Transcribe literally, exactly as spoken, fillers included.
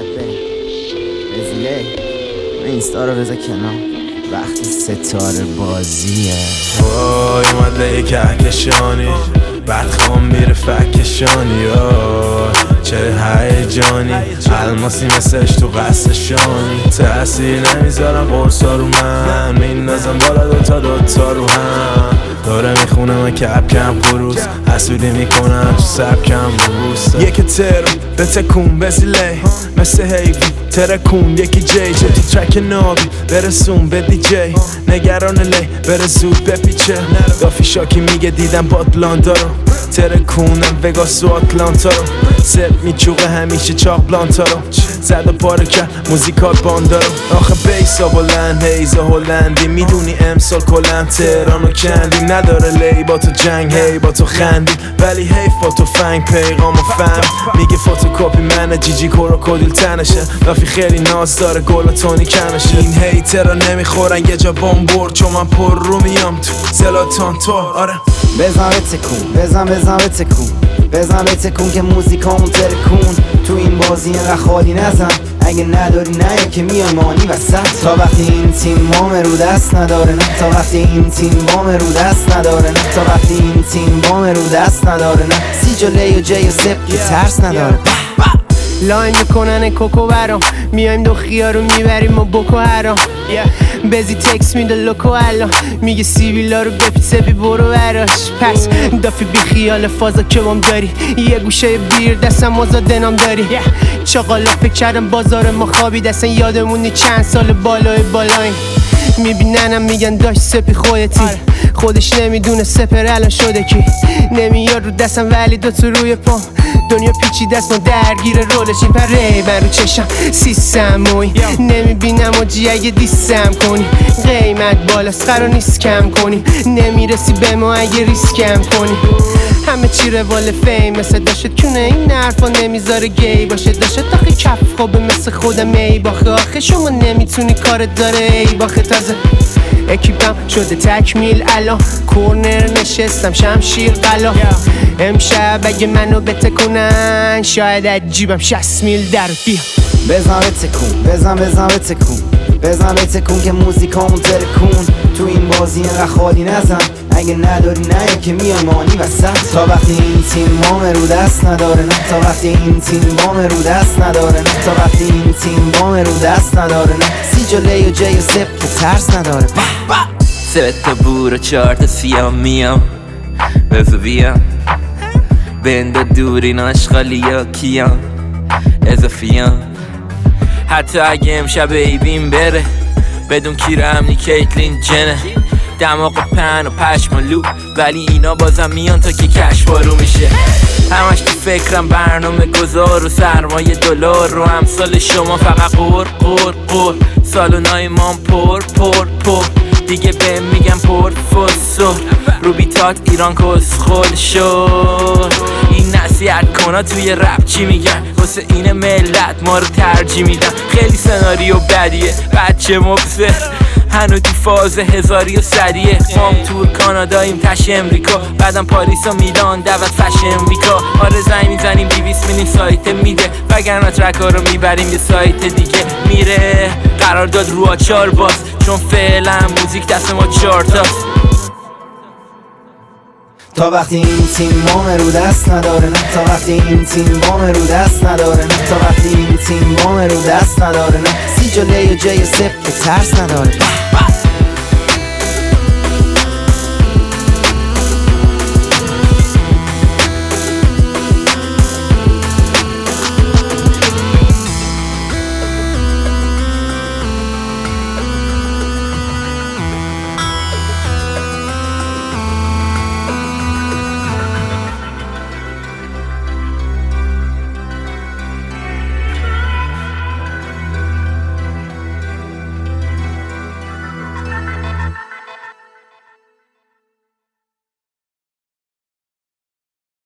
رزیله اینستا رو بذار کنار وقتی ستاره بازیه. وای اومده یک کهکشانی بعد خوام میره فکشانی. چه هیجانی الماسی مثلش تو قصشانی. تأثیر نمیذارم قرصا رو من میندازم بالا دوتا دوتا رو هم. داره میخونه من کپ کم خروس حسودی میکنم تو سبکم روستا. یکی ترم به تکون بزیله مثل هیوی ترکون یکی جی جی تو ترک نابی برسون به دی جی نگران لی بره زود بپیچه. دافی شاکی میگه دیدم باتلانتا رو ترکونم وگاس و آتلانتا رو سر میچوقه همیشه چاق بلانتا رو زد و پاره کرد موزیکال باندا رو. آخه بیسا بلند هیزا هلندی میدونی امسال کلن تهرانو کندیم. نداره لی با تو جنگ هی با تو خندی ولی هی فوتو فنگ پیغامو فهم میگه فوتوکاپی منه جیجی کروکودیل تنشه. لافی خیلی ناز داره گل و تونی کمشه. این هیترا نمیخورن یه جا بام برد چون من پر رو میام تو زلاتان تو. آره بزن به تکون بزن بزن به تکون بزن به تکون که موزیکامون ترکون. تو این بازی اینقدر خالی نزن اگه نداری نه که میای مانی وسط. تا وقتی این تیم وام رو دست نداره نه تا وقتی این تیم وام رو دست نداره نه تا وقتی این تیم وام رو دست نداره نه سی جلی و جی و سپ که ترس نداره. لاین میکنن کوکو برام میایم دو خیار رو میبریم و بکو هرام. بزی تکس میده لوکو الان میگه سیبیلا رو بپی سپی برو براش. پس دافی بی خیال فازا که بام داری یه گوشه بیر دستم آزاده نام داری. چاقالا فکر کردم بازار ما خوابی دستن یادمونی چند سال بالای بالایم. میبیننم میگن داشت سپی خودتی خودش نمیدونه سپر الان شده کی. نمیاد رو دستم ولی دوتو روی پام دنیا پیچی دست ما درگیر رولشیم. پره من رو چشم سیستم موی نمیبینم و جی اگه دیستم کنی. قیمت بالاست قرار نیست کم کنی نمیرسی به ما اگه ریسکم کنی. همه چی روال فیم مثل داشت کونه این حرفا نمیذاره گی باشه. داشت آخه کف خوبه مثل خودم ای باخه. آخه شما نمیتونی کارت داره ای باخه. تازه اکیپم شده تکمیل الان کورنر نشستم شمشیر قلا. امشب اگه منو بتکونن شاید از جیبم شصت میل در بیا. بزن به تکون بزن بزن به تکون بزن به تکون که موزیکامون ترکون. تو این بازی اینقدر خالی نزن اگه نداری نه که میای مانی وسط. تا وقتی این تیم وام رو دست نداره نه تا وقتی این تیم وام رو دست نداره نه تا وقتی این تیم وام رو دست نداره نه سی جلی و جی و سپ که ترس نداره. سه تا بور و چهار تا سیام میام بزو بیام بنده دورین آشغالی یا کیام اضافیام. حتی اگه امشب ایبیم بره بدون کیر امنی کیتلین جنه. دماغ پن و پشم و لو ولی اینا بازم میان تا که کش بارو میشه. همش تو فکرم برنامه گذار و سرمایه دلار رو امثال شما فقط قور قور قور. سالونای مام پر پر پر دیگه بهم میگم پر فسور. رو بیتات ایران کسخل شد. این نصیحت کنا توی رپ چی میگن واسه این ملت ما رو ترجیح میدن. خیلی سناریو بدیه بچه مبصر هنو تو فاز هزاری و صدیه. مام تور کاناداییم تش امریکا بعدم پاریس و میلان دعوت فشن ویکا. آره زنگ میزنیم دیویس میلین سایت میده وگرنه ترک ها رو میبریم یه سایت دیگه میره. قرار داد رو آچار باز چون فعلا موزیک دست ما چارتاست. تا وقتی این تیم وام رو دست نداره نه تا وقتی این تیم وام رو دست نداره نه تا وقتی این تیم وام رو دست نداره نه سی جلی و جی و سپ که ترس نداره.